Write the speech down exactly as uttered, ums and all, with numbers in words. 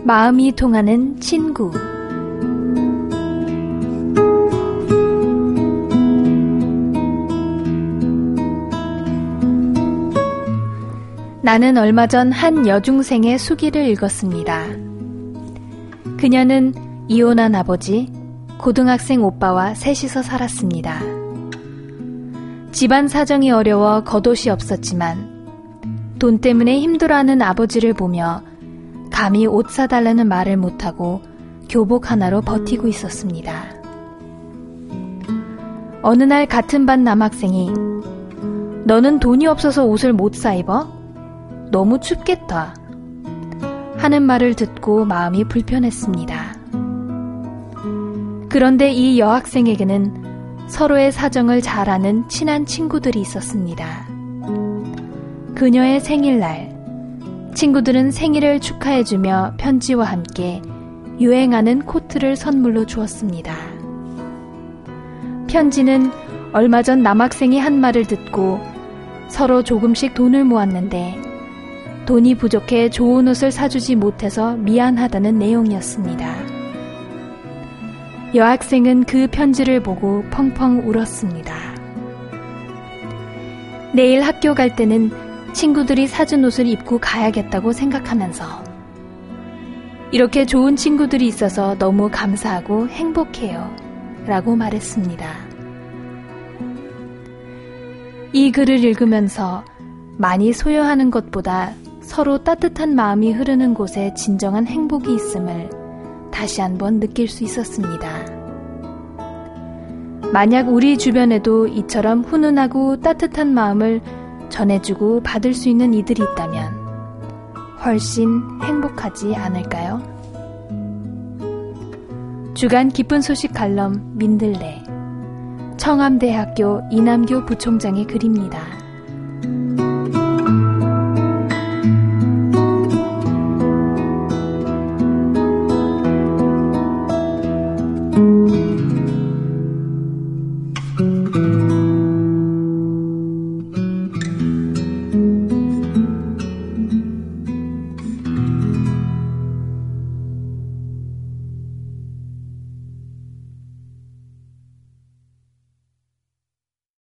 마음이 통하는 친구. 나는 얼마 전 한 여중생의 수기를 읽었습니다. 그녀는 이혼한 아버지, 고등학생 오빠와 셋이서 살았습니다. 집안 사정이 어려워 겉옷이 없었지만 돈 때문에 힘들어하는 아버지를 보며 감히 옷 사달라는 말을 못하고 교복 하나로 버티고 있었습니다. 어느 날 같은 반 남학생이 너는 돈이 없어서 옷을 못 사 입어? 너무 춥겠다 하는 말을 듣고 마음이 불편했습니다. 그런데 이 여학생에게는 서로의 사정을 잘 아는 친한 친구들이 있었습니다. 그녀의 생일날, 친구들은 생일을 축하해주며 편지와 함께 유행하는 코트를 선물로 주었습니다. 편지는 얼마 전 남학생이 한 말을 듣고 서로 조금씩 돈을 모았는데 돈이 부족해 좋은 옷을 사주지 못해서 미안하다는 내용이었습니다. 여학생은 그 편지를 보고 펑펑 울었습니다. 내일 학교 갈 때는 친구들이 사준 옷을 입고 가야겠다고 생각하면서 이렇게 좋은 친구들이 있어서 너무 감사하고 행복해요 라고 말했습니다. 이 글을 읽으면서 많이 소유하는 것보다 서로 따뜻한 마음이 흐르는 곳에 진정한 행복이 있음을 다시 한번 느낄 수 있었습니다. 만약 우리 주변에도 이처럼 훈훈하고 따뜻한 마음을 전해주고 받을 수 있는 이들이 있다면 훨씬 행복하지 않을까요? 주간 기쁜 소식 칼럼 민들레, 청암대학교 이남교 부총장의 글입니다.